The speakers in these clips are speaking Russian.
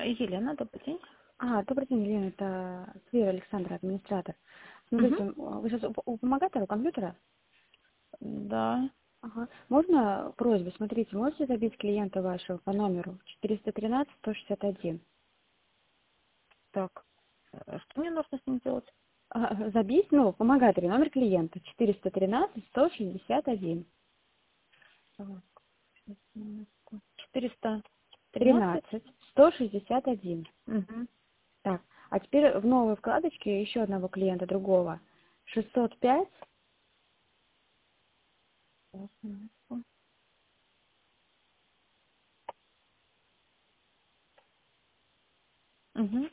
Елена, добрый день. Добрый день, Елена, это Свира Александра, администратор. Смотрите, Мгм. вы сейчас у помогатора, у компьютера? Да. Ага. Можно просьбу, смотрите, можете забить клиента вашего по номеру 413-161? Так, что мне нужно с ним делать? Забить, в помогателе номер клиента 413-161. Так, сейчас, минутку. 413. 13-161. Угу. Так, а теперь в новой вкладочке еще одного клиента другого. 605. Так, минутку. Угу.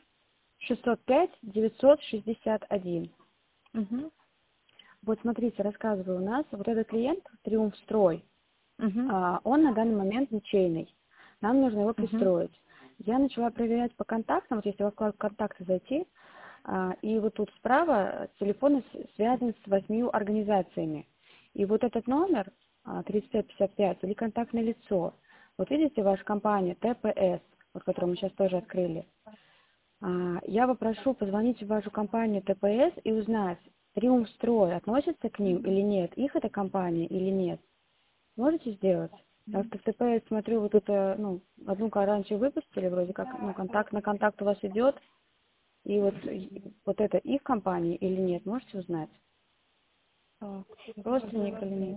605-961. Угу. Вот смотрите, рассказываю, у нас вот этот клиент, Триумф Строй, Угу. он на данный момент ничейный. Нам нужно его Угу. пристроить. Я начала проверять по контактам, вот если во вкладку «Контакты» зайти, и вот тут справа телефоны связаны с 8 организациями. И вот этот номер 3555 или контактное лицо, вот видите, ваша компания ТПС, вот которую мы сейчас тоже открыли. Я попрошу позвонить в вашу компанию ТПС и узнать, Триумф Строй относится к ним или нет, их эта компания или нет. Можете сделать? Потому что в ТПС, смотрю, вот это, одну раньше выпустили, вроде как, на контакт у вас идет, и вот это их компания или нет, можете узнать? Так, Родственник или нет?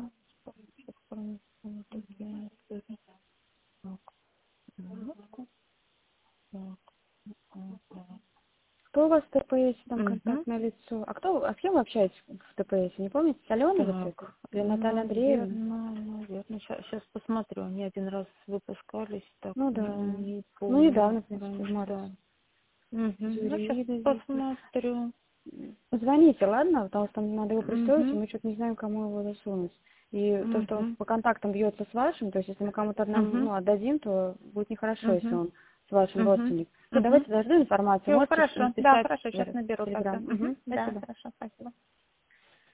минутку. Так, ага. Кто у вас в ТПС, там Угу. контактное лицо? А с кем вы общаетесь в ТПС? Не помните? С Аленой вот это? Так, Или Наталья Андреевна? наверное. Сейчас посмотрю. Они один раз выпускались, так Ну да. не помню. Недавно, в принципе, в марте. Да. Угу. Ну, сейчас Зурина, видите. посмотрю. Позвоните, ладно? Потому что нам надо его пристроить, и Угу. мы что-то не знаем, кому его засунуть. И то, что он Угу. по контактам бьется с вашим, то есть если мы кому-то Угу. отдадим, то будет нехорошо, если Угу. он с вашим Угу. родственником. Угу. Давайте дожду информацию. Все, Можете хорошо. Да, написать хорошо, в сейчас наберу тогда. Телеграм. Угу. Да, Спасибо. хорошо, спасибо.